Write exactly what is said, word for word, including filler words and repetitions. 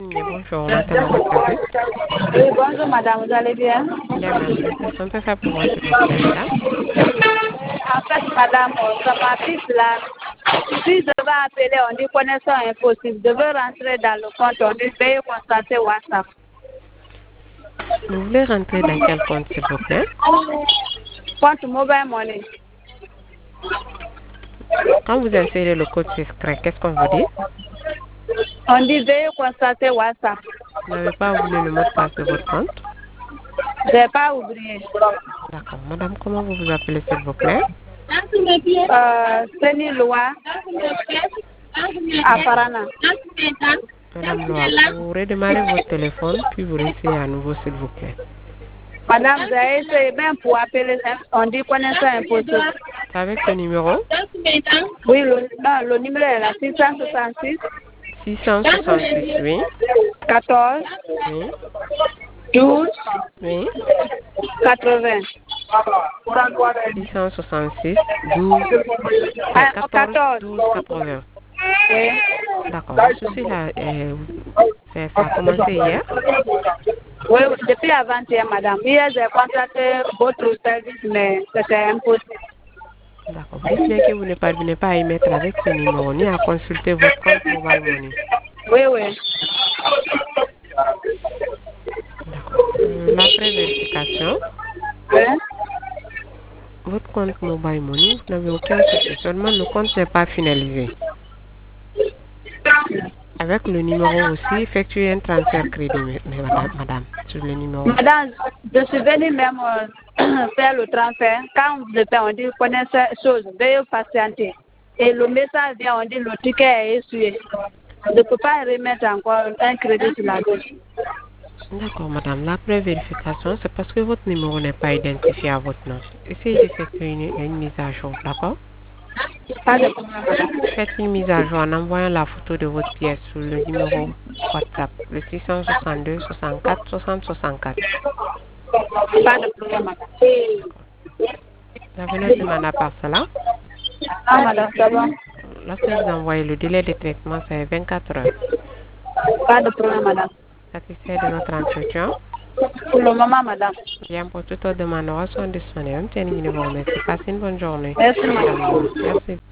Mais bonjour, on appelle à votre service. Oui, bonjour madame, vous allez bien? Bien, merci. Qu'est-ce qu'on peut faire pour vous, s'il vous plaît, madame? En fait, madame, ça m'arrive là. Si je vais appeler, on dit connaissance impossible. Je veux rentrer dans le compte, on dit veuillez constater WhatsApp. Vous voulez rentrer dans quel compte, s'il vous plaît? Compte mobile money. Quand vous insérez le code secret, qu'est-ce qu'on vous dit? On dit veuillez constater WhatsApp. Vous n'avez pas oublié le mot de passe de votre compte? Je n'ai pas oublié. D'accord. Madame, comment vous vous appelez, s'il vous plaît? Euh, Seni Loa à Parana. Madame Loa, vous redémarrez votre téléphone, puis vous réessayez à nouveau, s'il vous plaît. Madame, j'ai essayé même pour appeler, on dit connaissance impossible. C'est avec ce numéro? Oui, le, non, le numéro est là, six cent soixante-six. six cent soixante-six, oui. quatorze. Oui. douze. Oui. quatre-vingts. six cent soixante-six, douze, Ah, quatorze, quatorze. douze, quatre-vingts. Oui. D'accord. Le souci là, euh, c'est- ça a commencé hier. Oui, depuis avant-hier, madame. Hier, j'ai contacté votre service, mais c'était impossible. D'accord. Vous dites bien que vous ne parvenez pas à y mettre avec ce numéro ni à consulter votre compte Mobile Money. Oui, oui. D'accord. Euh, L'après vérification, Oui. votre compte Mobile Money, vous n'avez aucun souci. Seulement le compte n'est pas finalisé. Avec le numéro aussi, effectuez un transfert crédit, mais- mais madame, madame, sur le numéro. Madame, je suis venue même euh, faire le transfert. Quand vous êtes, on dit connaissez chose, veuillez patienter. Et le message vient, on dit le ticket est essuyé. Je ne peux pas remettre encore un crédit sur la gauche. D'accord, madame. L'après vérification, c'est parce que votre numéro n'est pas identifié à votre nom. Essayez d'effectuer une, une mise à jour, d'accord? Pas de problème, madame. Faites une mise à jour en envoyant la photo de votre pièce sur le numéro WhatsApp, le six cent soixante-deux, soixante-quatre, soixante, soixante-quatre. Pas de problème, madame. Vous avez notre demande par cela. Ah, madame, c'est bon. Lorsque vous envoyez le délai de traitement, c'est vingt-quatre heures. Pas de problème, madame. Satisfait de notre entretien. Pour le moment, madame. Bien, pour toute autre demande, nous sommes disponibles. Merci. Passez une bonne journée. Merci, Madame madame. Loa. Merci.